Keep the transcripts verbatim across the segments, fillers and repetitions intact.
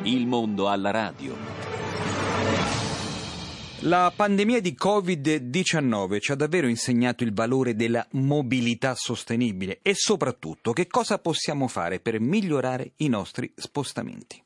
Il mondo alla radio. La pandemia di covid diciannove ci ha davvero insegnato il valore della mobilità sostenibile e soprattutto che cosa possiamo fare per migliorare i nostri spostamenti.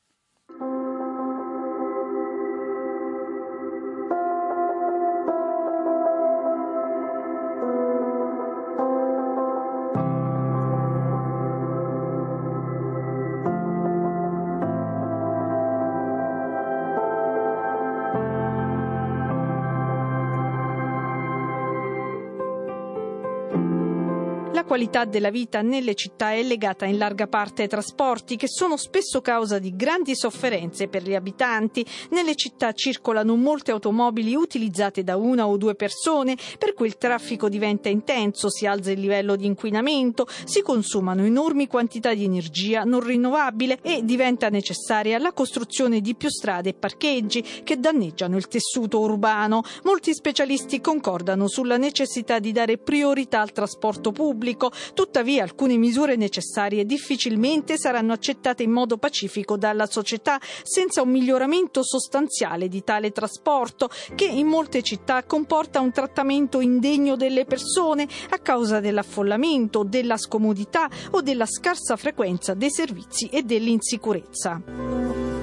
La qualità della vita nelle città è legata in larga parte ai trasporti, che sono spesso causa di grandi sofferenze per gli abitanti. Nelle città circolano molte automobili utilizzate da una o due persone, per cui il traffico diventa intenso, si alza il livello di inquinamento, si consumano enormi quantità di energia non rinnovabile e diventa necessaria la costruzione di più strade e parcheggi che danneggiano il tessuto urbano. Molti specialisti concordano sulla necessità di dare priorità al trasporto pubblico. Tuttavia, alcune misure necessarie difficilmente saranno accettate in modo pacifico dalla società senza un miglioramento sostanziale di tale trasporto, che in molte città comporta un trattamento indegno delle persone a causa dell'affollamento, della scomodità o della scarsa frequenza dei servizi e dell'insicurezza.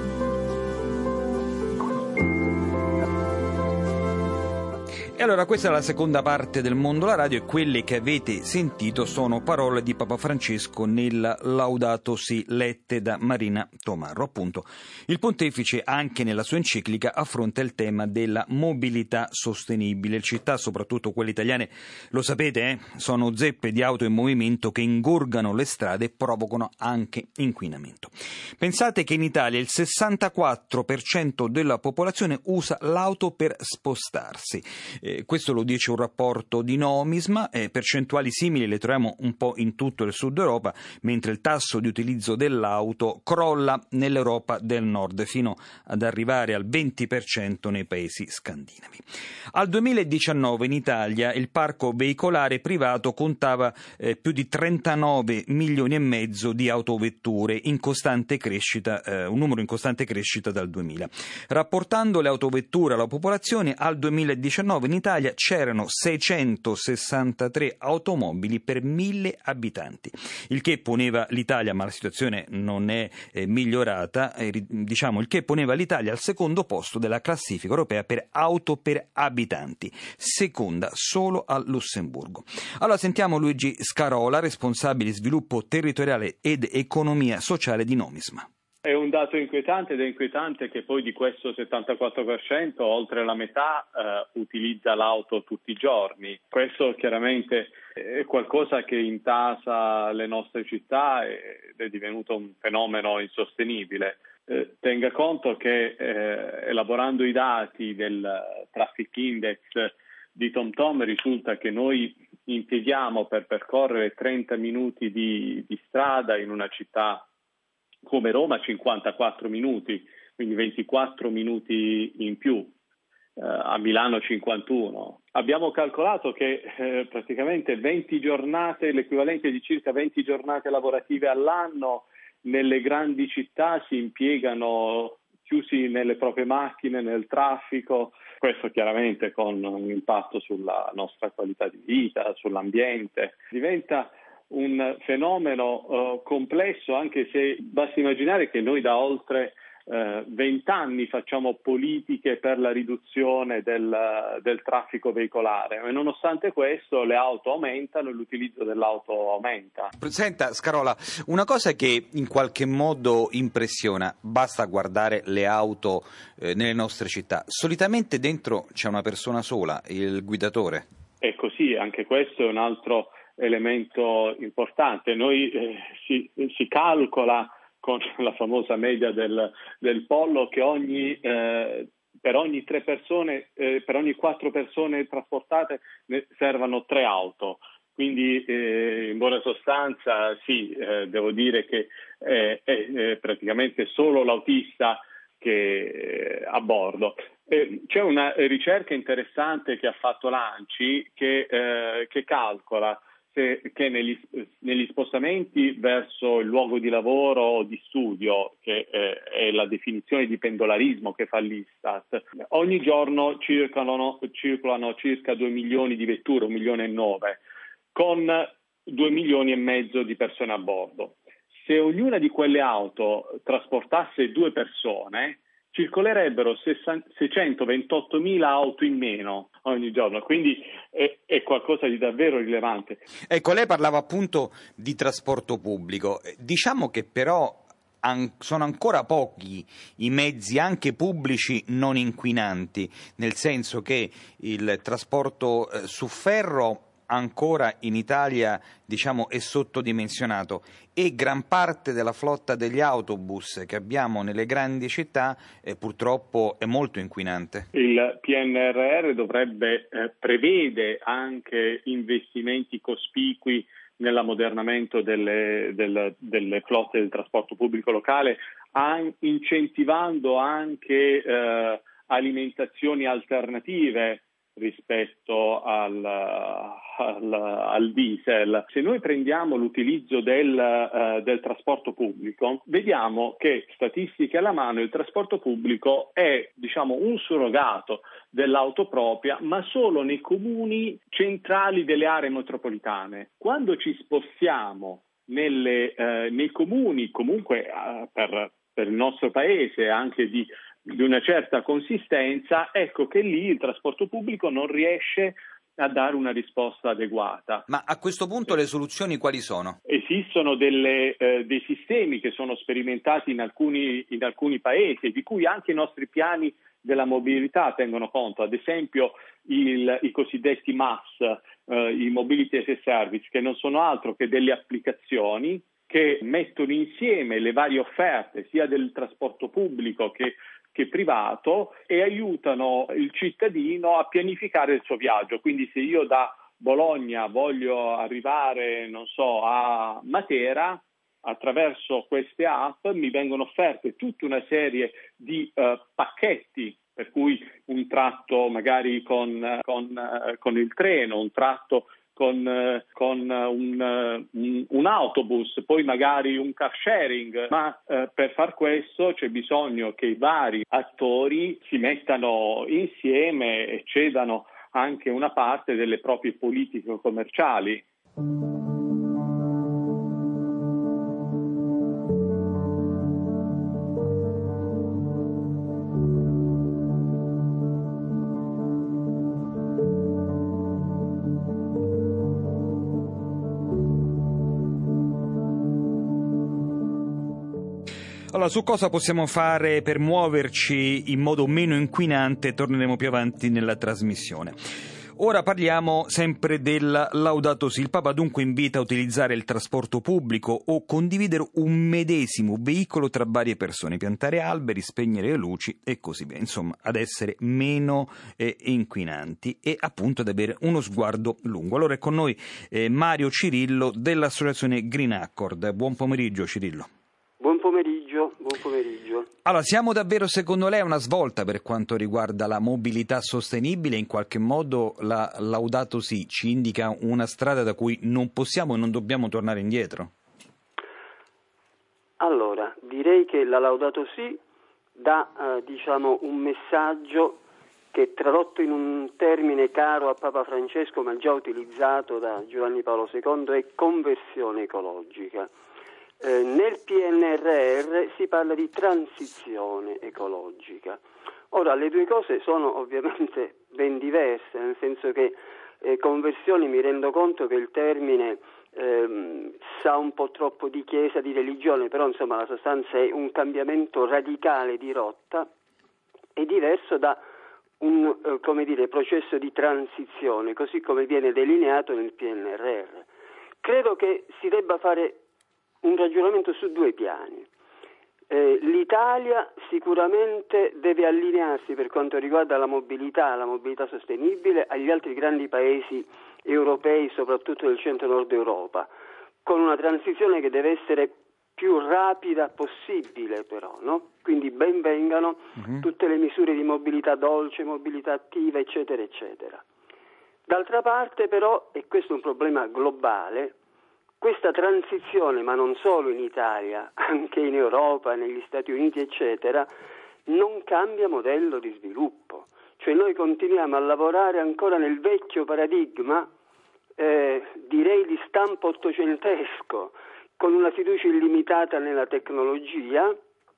E allora questa è la seconda parte del Mondo alla radio e quelle che avete sentito sono parole di Papa Francesco nella Laudato Si lette da Marina Tomarro. Appunto, il pontefice anche nella sua enciclica affronta il tema della mobilità sostenibile. Le città, soprattutto quelle italiane, lo sapete, eh, sono zeppe di auto in movimento che ingorgano le strade e provocano anche inquinamento. Pensate che in Italia il sessantaquattro per cento della popolazione usa l'auto per spostarsi. Eh, questo lo dice un rapporto di Nomisma, eh, percentuali simili le troviamo un po' in tutto il sud Europa, mentre il tasso di utilizzo dell'auto crolla nell'Europa del Nord fino ad arrivare al venti per cento nei paesi scandinavi. Al duemiladiciannove in Italia il parco veicolare privato contava eh, più di trentanove milioni e mezzo di autovetture, in costante crescita, eh, un numero in costante crescita dal duemila. Rapportando le autovetture alla popolazione, al duemiladiciannove in Italia c'erano seicentosessantatré automobili per mille abitanti, il che poneva l'Italia, ma la situazione non è eh, migliorata, eh, diciamo il che poneva l'Italia al secondo posto della classifica europea per auto per abitanti, seconda solo a Lussemburgo. Allora sentiamo Luigi Scarola, responsabile sviluppo territoriale ed economia sociale di Nomisma. È un dato inquietante ed è inquietante che poi di questo settantaquattro per cento oltre la metà eh, utilizza l'auto tutti i giorni. Questo chiaramente è qualcosa che intasa le nostre città ed è divenuto un fenomeno insostenibile. Eh, tenga conto che eh, elaborando i dati del Traffic Index di TomTom risulta che noi impieghiamo per percorrere trenta minuti di, di strada in una città come Roma cinquantaquattro minuti, quindi ventiquattro minuti in più, eh, a Milano cinquantuno. Abbiamo calcolato che eh, praticamente venti giornate, l'equivalente di circa venti giornate lavorative all'anno nelle grandi città si impiegano chiusi nelle proprie macchine, nel traffico, questo chiaramente con un impatto sulla nostra qualità di vita, sull'ambiente. Diventa un fenomeno uh, complesso, anche se basta immaginare che noi da oltre vent'anni uh, facciamo politiche per la riduzione del, uh, del traffico veicolare e nonostante questo le auto aumentano e l'utilizzo dell'auto aumenta. Senta Scarola, una cosa che in qualche modo impressiona, basta guardare le auto eh, nelle nostre città, solitamente dentro c'è una persona sola, il guidatore. È così, anche questo è un altro elemento importante. Noi eh, si, si calcola con la famosa media del, del pollo che ogni eh, per ogni tre persone, eh, per ogni quattro persone trasportate ne servano tre auto. Quindi eh, in buona sostanza sì, eh, devo dire che eh, è, è praticamente solo l'autista che eh, a bordo. Eh, c'è una ricerca interessante che ha fatto l'ANCI che, eh, che calcola se, che negli, negli spostamenti verso il luogo di lavoro o di studio, che eh, è la definizione di pendolarismo che fa l'Istat, ogni giorno circolano, circolano circa due milioni di vetture, un milione e nove, con due milioni e mezzo di persone a bordo. Se ognuna di quelle auto trasportasse due persone, circolerebbero seicentoventottomila auto in meno ogni giorno, quindi è, è qualcosa di davvero rilevante. Ecco, lei parlava appunto di trasporto pubblico, diciamo che però an- sono ancora pochi i mezzi anche pubblici non inquinanti, nel senso che il trasporto eh, su ferro ancora in Italia, diciamo, è sottodimensionato e gran parte della flotta degli autobus che abbiamo nelle grandi città eh, purtroppo è molto inquinante. Il P N R R dovrebbe eh, prevede anche investimenti cospicui nell'ammodernamento delle, delle, delle flotte del trasporto pubblico locale, an- incentivando anche eh, alimentazioni alternative rispetto al, al, al diesel. Se noi prendiamo l'utilizzo del, uh, del trasporto pubblico, vediamo che, statistiche alla mano, il trasporto pubblico è, diciamo, un surrogato dell'auto propria, ma solo nei comuni centrali delle aree metropolitane. Quando ci spostiamo nelle, uh, nei comuni, comunque uh, per, per il nostro paese, anche di di una certa consistenza, ecco che lì il trasporto pubblico non riesce a dare una risposta adeguata. Ma a questo punto le soluzioni quali sono? Esistono delle, eh, dei sistemi che sono sperimentati in alcuni, in alcuni paesi, di cui anche i nostri piani della mobilità tengono conto, ad esempio il, i cosiddetti M A S, eh, i Mobility as a Service, che non sono altro che delle applicazioni che mettono insieme le varie offerte sia del trasporto pubblico che che privato e aiutano il cittadino a pianificare il suo viaggio. Quindi se io da Bologna voglio arrivare, non so, a Matera, attraverso queste app mi vengono offerte tutta una serie di uh, pacchetti, per cui un tratto magari con, con, uh, con il treno, un tratto con, con un, un, un autobus, poi magari un car sharing, ma eh, per far questo c'è bisogno che i vari attori si mettano insieme e cedano anche una parte delle proprie politiche commerciali. Allora, su cosa possiamo fare per muoverci in modo meno inquinante torneremo più avanti nella trasmissione. Ora parliamo sempre del Laudato Si'. Il Papa dunque invita a utilizzare il trasporto pubblico o condividere un medesimo veicolo tra varie persone, piantare alberi, spegnere le luci e così via, insomma ad essere meno eh, inquinanti e appunto ad avere uno sguardo lungo. Allora è con noi eh, Mario Cirillo dell'associazione Green Accord. Buon pomeriggio Cirillo. Buon pomeriggio, buon pomeriggio. Allora, siamo davvero secondo lei a una svolta per quanto riguarda la mobilità sostenibile? In qualche modo la Laudato Si' ci indica una strada da cui non possiamo e non dobbiamo tornare indietro? Allora, direi che la Laudato Si' dà eh, diciamo un messaggio che, tradotto in un termine caro a Papa Francesco ma già utilizzato da Giovanni Paolo secondo, è conversione ecologica. Eh, nel P N R R si parla di transizione ecologica. Ora, le due cose sono ovviamente ben diverse, nel senso che eh, conversione, mi rendo conto che il termine eh, sa un po' troppo di chiesa, di religione, però insomma la sostanza è un cambiamento radicale di rotta, è diverso da un eh, come dire, processo di transizione, così come viene delineato nel P N R R. Credo che si debba fare un ragionamento su due piani. Eh, L'Italia sicuramente deve allinearsi per quanto riguarda la mobilità, la mobilità sostenibile agli altri grandi paesi europei, soprattutto del centro-nord Europa, con una transizione che deve essere più rapida possibile però, no? Quindi ben vengano uh-huh. tutte le misure di mobilità dolce, mobilità attiva, eccetera, eccetera. D'altra parte però, e questo è un problema globale, questa transizione, ma non solo in Italia, anche in Europa, negli Stati Uniti, eccetera, non cambia modello di sviluppo. Cioè noi continuiamo a lavorare ancora nel vecchio paradigma, eh, direi di stampo ottocentesco, con una fiducia illimitata nella tecnologia,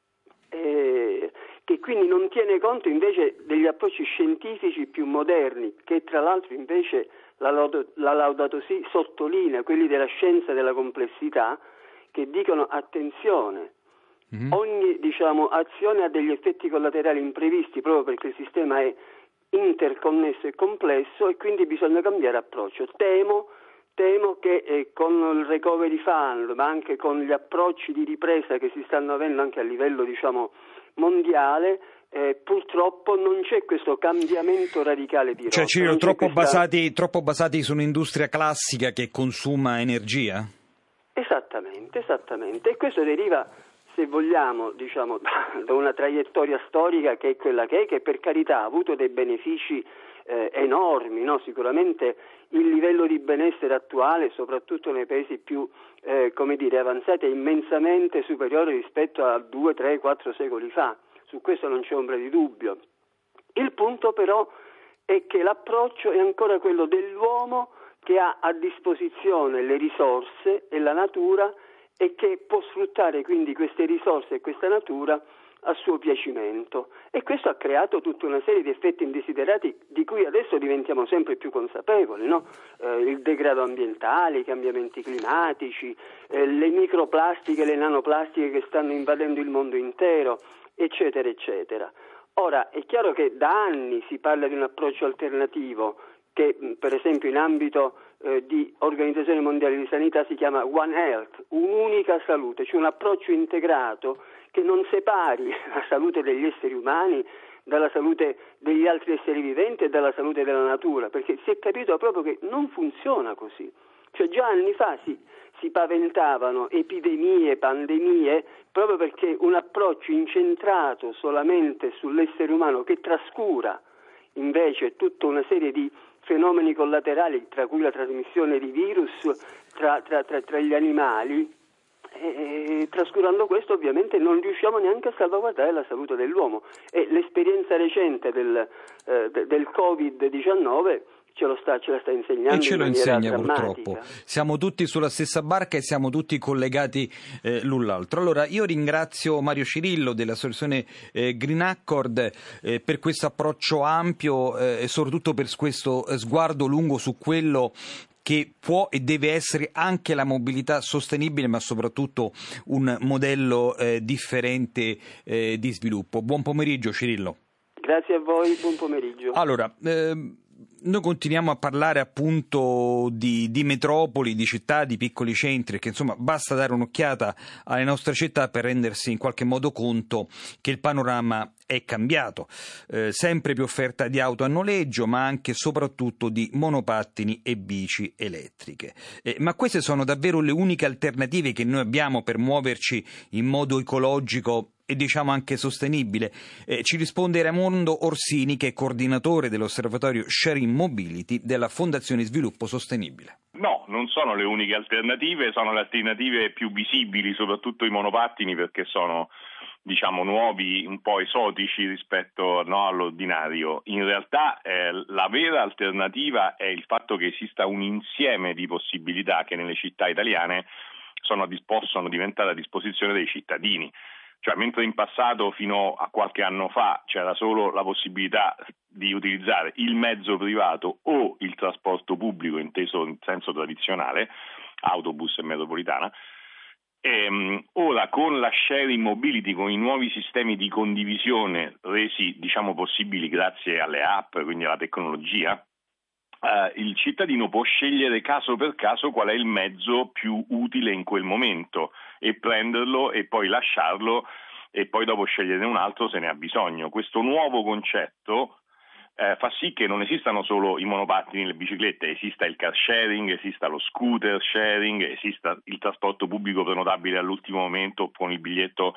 eh, che quindi non tiene conto invece degli approcci scientifici più moderni, che tra l'altro invece la, Laudato, la Laudato Si sottolinea, quelli della scienza della complessità, che dicono attenzione, mm-hmm. ogni diciamo, azione ha degli effetti collaterali imprevisti proprio perché il sistema è interconnesso e complesso e quindi bisogna cambiare approccio. Temo, temo che eh, con il recovery fund, ma anche con gli approcci di ripresa che si stanno avendo anche a livello diciamo mondiale, eh, purtroppo non c'è questo cambiamento radicale di rotta. Cioè Ciro, troppo, questa... basati, troppo basati su un'industria classica che consuma energia? Esattamente, esattamente. E questo deriva, se vogliamo, diciamo, da, da una traiettoria storica che è quella che è, che per carità ha avuto dei benefici eh, enormi, no? Sicuramente il livello di benessere attuale, soprattutto nei paesi più eh, come dire, avanzati, è immensamente superiore rispetto a due, tre, quattro secoli fa. Su questo non c'è ombra di dubbio. Il punto però è che l'approccio è ancora quello dell'uomo che ha a disposizione le risorse e la natura e che può sfruttare quindi queste risorse e questa natura a suo piacimento, e questo ha creato tutta una serie di effetti indesiderati di cui adesso diventiamo sempre più consapevoli, no? Eh, il degrado ambientale, i cambiamenti climatici, eh, le microplastiche, le nanoplastiche che stanno invadendo il mondo intero, eccetera, eccetera. Ora, è chiaro che da anni si parla di un approccio alternativo che per esempio in ambito eh, di Organizzazione Mondiale di Sanità si chiama One Health, un'unica salute, cioè un approccio integrato che non separi la salute degli esseri umani dalla salute degli altri esseri viventi e dalla salute della natura, perché si è capito proprio che non funziona così. Cioè già anni fa si, si paventavano epidemie, pandemie, proprio perché un approccio incentrato solamente sull'essere umano che trascura invece tutta una serie di fenomeni collaterali, tra cui la trasmissione di virus tra, tra, tra, tra gli animali, e, trascurando questo ovviamente non riusciamo neanche a salvaguardare la salute dell'uomo, e l'esperienza recente del, eh, del covid diciannove ce lo sta, ce la sta insegnando. E ce lo in maniera insegna drammatica. Purtroppo. Siamo tutti sulla stessa barca e siamo tutti collegati eh, l'un l'altro. Allora io ringrazio Mario Cirillo dell'associazione eh, Green Accord eh, per questo approccio ampio eh, e soprattutto per questo eh, sguardo lungo su quello che può e deve essere anche la mobilità sostenibile, ma soprattutto un modello eh, differente eh, di sviluppo. Buon pomeriggio Cirillo. Grazie a voi, buon pomeriggio. Allora, ehm... noi continuiamo a parlare appunto di, di metropoli, di città, di piccoli centri, che insomma basta dare un'occhiata alle nostre città per rendersi in qualche modo conto che il panorama è cambiato. Eh, sempre più offerta di auto a noleggio, ma anche e soprattutto di monopattini e bici elettriche. Eh, ma queste sono davvero le uniche alternative che noi abbiamo per muoverci in modo ecologico e diciamo anche sostenibile? Eh, ci risponde Raimondo Orsini, che è coordinatore dell'osservatorio Sharing Mobility della Fondazione Sviluppo Sostenibile. No, non sono le uniche alternative, sono le alternative più visibili, soprattutto i monopattini, perché sono diciamo nuovi, un po' esotici rispetto no, all'ordinario. In realtà eh, la vera alternativa è il fatto che esista un insieme di possibilità che nelle città italiane sono, possono diventare a disposizione dei cittadini. Cioè, mentre in passato, fino a qualche anno fa, c'era solo la possibilità di utilizzare il mezzo privato o il trasporto pubblico, inteso in senso tradizionale, autobus e metropolitana, ehm, ora con la sharing mobility, con i nuovi sistemi di condivisione resi, diciamo, possibili grazie alle app, quindi alla tecnologia, Uh, il cittadino può scegliere caso per caso qual è il mezzo più utile in quel momento e prenderlo e poi lasciarlo e poi dopo sceglierne un altro se ne ha bisogno. Questo nuovo concetto uh, fa sì che non esistano solo i monopattini e le biciclette, esista il car sharing, esista lo scooter sharing, esista il trasporto pubblico prenotabile all'ultimo momento con il biglietto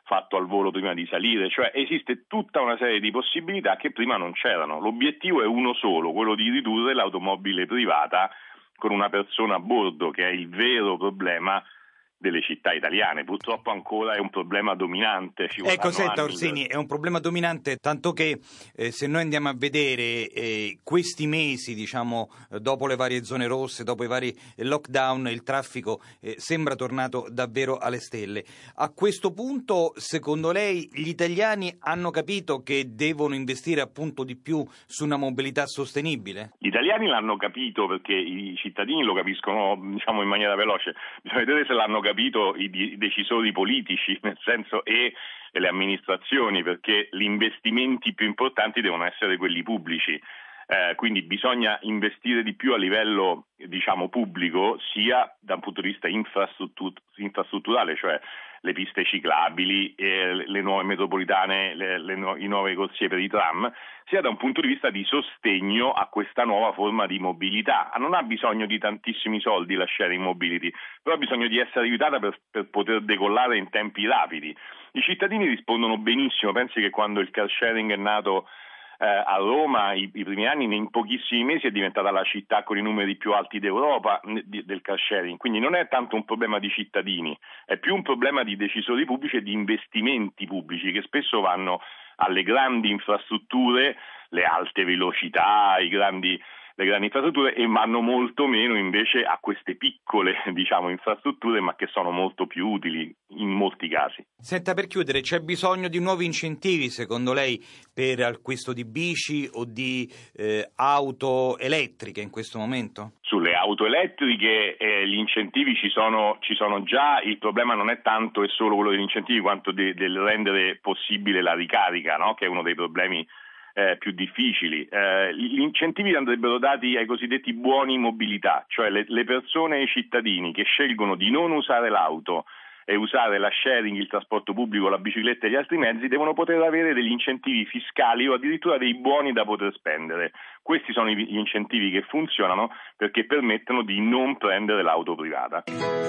fatto al volo prima di salire, cioè esiste tutta una serie di possibilità che prima non c'erano. L'obiettivo è uno solo, quello di ridurre l'automobile privata con una persona a bordo, che è il vero problema delle città italiane. Purtroppo ancora è un problema dominante. Ecco, senta Orsini, è un problema dominante, tanto che eh, se noi andiamo a vedere eh, questi mesi, diciamo, dopo le varie zone rosse, dopo i vari lockdown, il traffico eh, sembra tornato davvero alle stelle. A questo punto, secondo lei, gli italiani hanno capito che devono investire appunto di più su una mobilità sostenibile? Gli italiani l'hanno capito perché i cittadini lo capiscono, diciamo, in maniera veloce. Bisogna vedere se l'hanno capito i, i decisori politici, nel senso, e le amministrazioni, perché gli investimenti più importanti devono essere quelli pubblici. Eh, quindi bisogna investire di più a livello, diciamo, pubblico, sia da un punto di vista infrastruttur- infrastrutturale, cioè le piste ciclabili, eh, le nuove metropolitane, le, le nu- i nuovi corsie per i tram, sia da un punto di vista di sostegno a questa nuova forma di mobilità. Non ha bisogno di tantissimi soldi la sharing mobility, però ha bisogno di essere aiutata per, per poter decollare in tempi rapidi. I cittadini rispondono benissimo. Pensi che quando il car sharing è nato Eh, a Roma, i, i primi anni, in pochissimi mesi è diventata la città con i numeri più alti d'Europa di, del car sharing, quindi non è tanto un problema di cittadini, è più un problema di decisori pubblici e di investimenti pubblici che spesso vanno alle grandi infrastrutture, le alte velocità, i grandi le grandi infrastrutture, e vanno molto meno invece a queste piccole, diciamo, infrastrutture, ma che sono molto più utili in molti casi. Senta, per chiudere, c'è bisogno di nuovi incentivi, secondo lei, per l'acquisto di bici o di eh, auto elettriche in questo momento? Sulle auto elettriche eh, gli incentivi ci sono, ci sono già. Il problema non è tanto e solo quello degli incentivi, quanto de, del rendere possibile la ricarica, no? Che è uno dei problemi Eh, più difficili. Eh, gli incentivi andrebbero dati ai cosiddetti buoni mobilità, cioè le, le persone e i cittadini che scelgono di non usare l'auto e usare la sharing, il trasporto pubblico, la bicicletta e gli altri mezzi, devono poter avere degli incentivi fiscali o addirittura dei buoni da poter spendere. Questi sono gli incentivi che funzionano perché permettono di non prendere l'auto privata.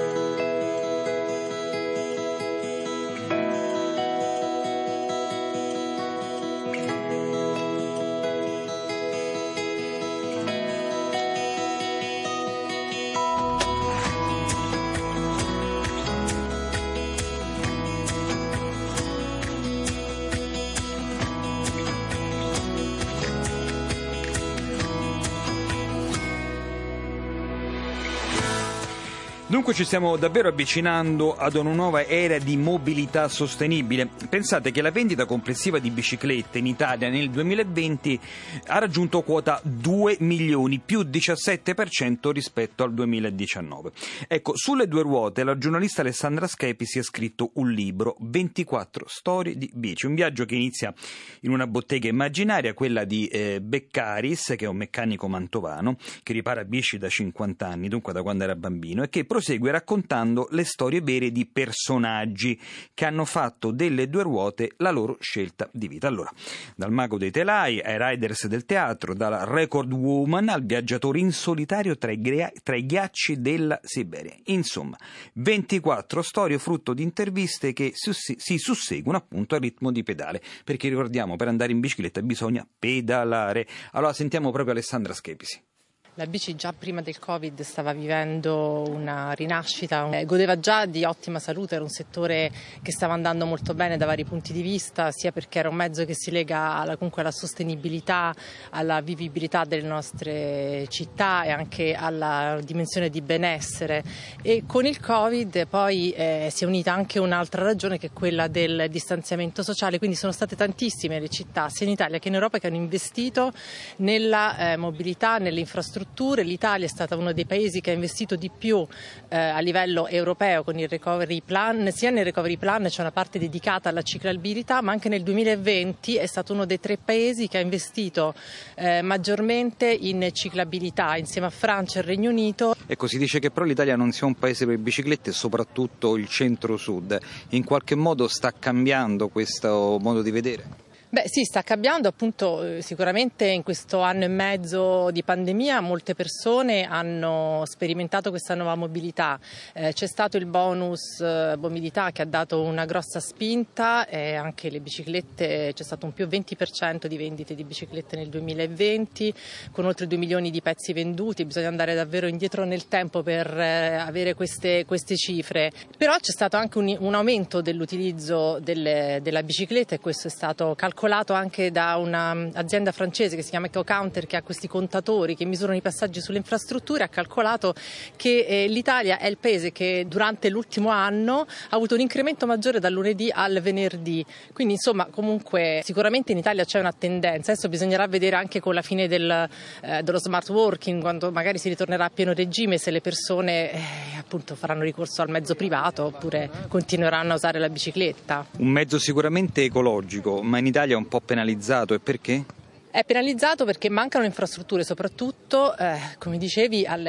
Dunque ci stiamo davvero avvicinando ad una nuova era di mobilità sostenibile. Pensate che la vendita complessiva di biciclette in Italia nel duemilaventi ha raggiunto quota due milioni, più diciassette per cento rispetto al duemiladiciannove. Ecco, sulle due ruote la giornalista Alessandra Schepisi ha scritto un libro, ventiquattro storie di bici, un viaggio che inizia in una bottega immaginaria, quella di eh, Beccaris, che è un meccanico mantovano che ripara bici da cinquanta anni, dunque da quando era bambino, e che prosegue raccontando le storie vere di personaggi che hanno fatto delle due ruote la loro scelta di vita. Allora, dal mago dei telai ai riders del teatro, dalla record woman al viaggiatore in solitario tra i, grea- tra i ghiacci della Siberia. Insomma, ventiquattro storie frutto di interviste che si, si susseguono appunto a ritmo di pedale, perché ricordiamo, per andare in bicicletta bisogna pedalare. Allora sentiamo proprio Alessandra Schepisi. La bici già prima del Covid stava vivendo una rinascita, eh, godeva già di ottima salute, era un settore che stava andando molto bene da vari punti di vista, sia perché era un mezzo che si lega alla, comunque alla sostenibilità, alla vivibilità delle nostre città e anche alla dimensione di benessere. E con il Covid poi eh, si è unita anche un'altra ragione, che è quella del distanziamento sociale, quindi sono state tantissime le città, sia in Italia che in Europa, che hanno investito nella eh, mobilità, nelle infrastrutture. L'Italia è stata uno dei paesi che ha investito di più eh, a livello europeo con il recovery plan, sia nel recovery plan c'è una parte dedicata alla ciclabilità, ma anche nel duemilaventi è stato uno dei tre paesi che ha investito eh, maggiormente in ciclabilità, insieme a Francia e il Regno Unito. Ecco, si dice che però l'Italia non sia un paese per biciclette, soprattutto il centro-sud. In qualche modo sta cambiando questo modo di vedere? Beh sì, sta cambiando appunto, sicuramente in questo anno e mezzo di pandemia molte persone hanno sperimentato questa nuova mobilità, eh, c'è stato il bonus eh, mobilità che ha dato una grossa spinta e anche le biciclette, c'è stato un più venti per cento di vendite di biciclette nel duemilaventi con oltre due milioni di pezzi venduti, bisogna andare davvero indietro nel tempo per eh, avere queste, queste cifre, però c'è stato anche un, un aumento dell'utilizzo delle, della bicicletta e questo è stato calcolato calcolato anche da un'azienda francese che si chiama EcoCounter, che ha questi contatori che misurano i passaggi sulle infrastrutture, ha calcolato che eh, l'Italia è il paese che durante l'ultimo anno ha avuto un incremento maggiore dal lunedì al venerdì, quindi insomma comunque sicuramente in Italia c'è una tendenza, adesso bisognerà vedere anche con la fine del, eh, dello smart working, quando magari si ritornerà a pieno regime, se le persone eh, appunto faranno ricorso al mezzo privato oppure continueranno a usare la bicicletta. Un mezzo sicuramente ecologico, ma in Italia è un po' penalizzato, e perché? È penalizzato perché mancano infrastrutture, soprattutto, eh, come dicevi, al,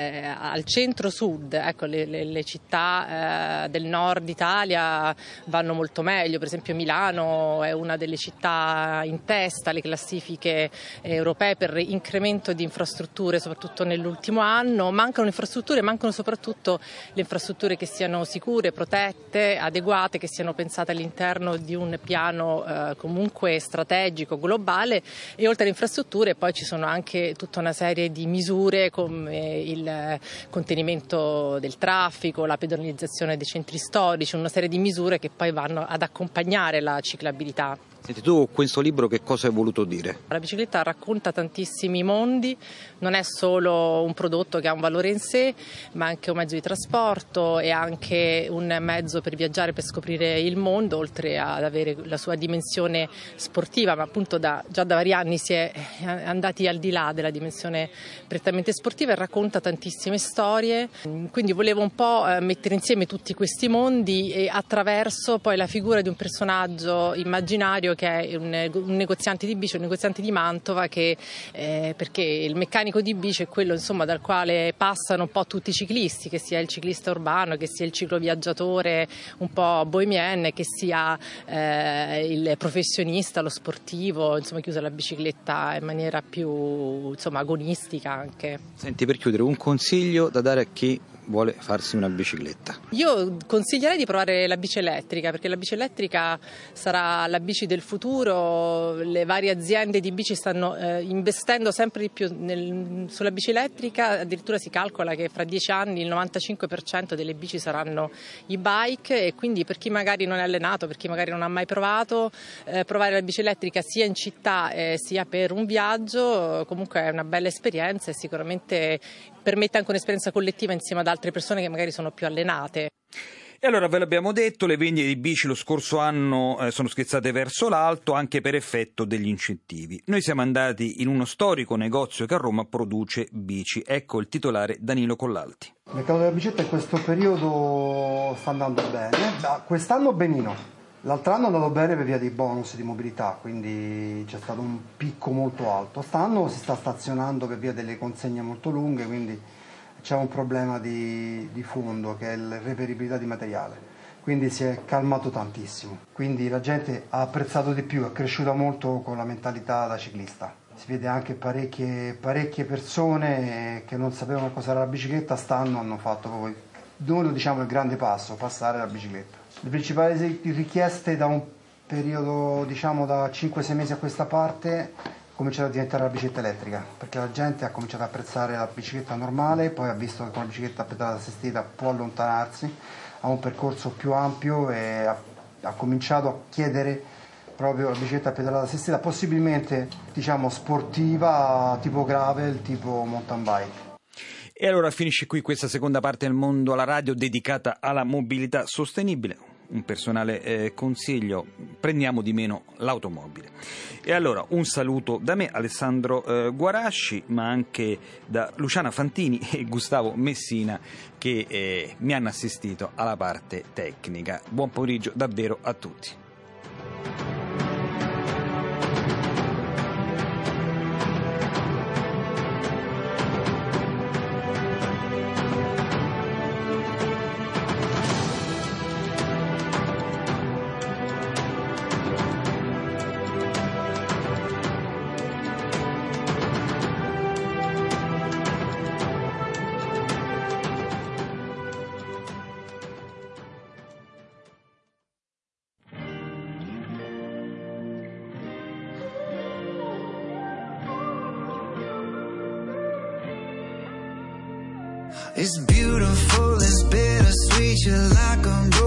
al centro-sud. Ecco, le, le, le città eh, del nord Italia vanno molto meglio, per esempio Milano è una delle città in testa alle classifiche europee per incremento di infrastrutture, soprattutto nell'ultimo anno. Mancano infrastrutture, mancano soprattutto le infrastrutture che siano sicure, protette, adeguate, che siano pensate all'interno di un piano eh, comunque strategico, globale. E oltre alle infrastrutture poi ci sono anche tutta una serie di misure come il contenimento del traffico, la pedonalizzazione dei centri storici, una serie di misure che poi vanno ad accompagnare la ciclabilità. Senti, tu con questo libro che cosa hai voluto dire? La bicicletta racconta tantissimi mondi, non è solo un prodotto che ha un valore in sé, ma anche un mezzo di trasporto e anche un mezzo per viaggiare, per scoprire il mondo, oltre ad avere la sua dimensione sportiva, ma appunto da, già da vari anni si è andati al di là della dimensione prettamente sportiva e racconta tantissime storie, quindi volevo un po' mettere insieme tutti questi mondi e attraverso poi la figura di un personaggio immaginario che è un, un negoziante di bici, un negoziante di Mantova, che, eh, perché il meccanico di bici è quello insomma dal quale passano un po' tutti i ciclisti, che sia il ciclista urbano, che sia il cicloviaggiatore un po' bohemien, che sia eh, il professionista, lo sportivo, insomma che usa la bicicletta in maniera più insomma agonistica anche. Senti, per chiudere, un consiglio da dare a chi vuole farsi una bicicletta? Io consiglierei di provare la bici elettrica, perché la bici elettrica sarà la bici del futuro. Le varie aziende di bici stanno eh, investendo sempre di più nel, sulla bici elettrica, addirittura si calcola che fra dieci anni il novantacinque per cento delle bici saranno e-bike, e quindi per chi magari non è allenato, per chi magari non ha mai provato, eh, provare la bici elettrica sia in città eh, sia per un viaggio, comunque è una bella esperienza e sicuramente permette anche un'esperienza collettiva insieme ad altre persone che magari sono più allenate. E allora ve l'abbiamo detto, le vendite di bici lo scorso anno eh, sono schizzate verso l'alto anche per effetto degli incentivi. Noi siamo andati in uno storico negozio che a Roma produce bici. Ecco il titolare Danilo Collalti. Il mercato della bicicletta in questo periodo sta andando bene, quest'anno benino. L'altro anno è andato bene per via dei bonus di mobilità, quindi c'è stato un picco molto alto. Quest'anno si sta stazionando per via delle consegne molto lunghe, quindi c'è un problema di, di fondo che è la reperibilità di materiale, quindi si è calmato tantissimo. Quindi la gente ha apprezzato di più, è cresciuta molto con la mentalità da ciclista. Si vede anche parecchie, parecchie persone che non sapevano cosa era la bicicletta, stanno, hanno fatto proprio, noi lo diciamo, il grande passo, passare alla bicicletta. Le principali richieste da un periodo, diciamo da cinque sei mesi a questa parte, è cominciato a diventare la bicicletta elettrica, perché la gente ha cominciato ad apprezzare la bicicletta normale, poi ha visto che con la bicicletta a pedalata assistita può allontanarsi, ha un percorso più ampio e ha, ha cominciato a chiedere proprio la bicicletta a pedalata assistita, possibilmente diciamo sportiva, tipo gravel, tipo mountain bike. E allora finisce qui questa seconda parte del Mondo alla Radio dedicata alla mobilità sostenibile. Un personale eh, consiglio: prendiamo di meno l'automobile. E allora un saluto da me, Alessandro eh, Guarasci, ma anche da Luciana Fantini e Gustavo Messina, che eh, mi hanno assistito alla parte tecnica. Buon pomeriggio davvero a tutti. It's beautiful, it's bittersweet, you're like a